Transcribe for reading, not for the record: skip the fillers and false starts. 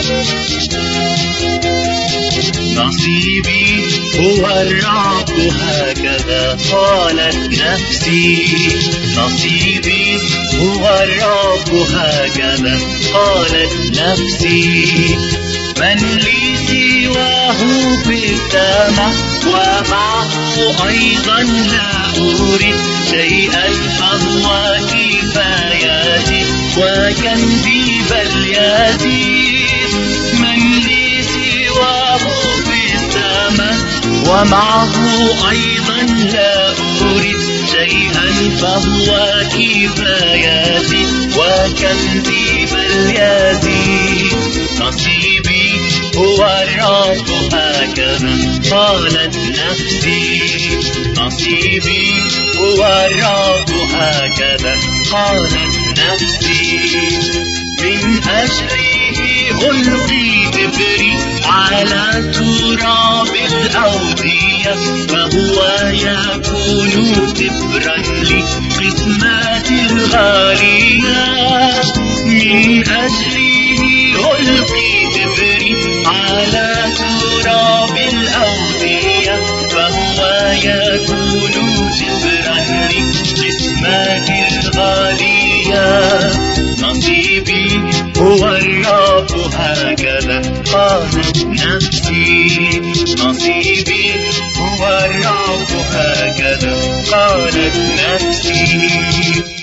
نصيبي هو الرب هكذا قالت نفسي. نصيبي هو الرب هكذا قالت نفسي. من لي سواه في السماء ومعه أيضا لا أريد شيئا فهو كفايتي وكنزي بل يزيد. من لي سواه في السماء ومعه أيضا لا أريد شيئا فهو كفايتي وكنزي بل يزيد. نصيبي هو الرب هكذا قالت نفسي. نصيبي هو الرب هكذا قالت نفسي. من أجله ألقي إبري على تراب الأودية فهو يكون إبرا لقسماتي الغالية. من أجله ألقي إبري على تراب الأودية فهو يكون جبرا لقسماتي الغالية. نصيبي هو الرب هكذا قالت نفسي. نصيبي هو الرب هكذا قالت نفسي.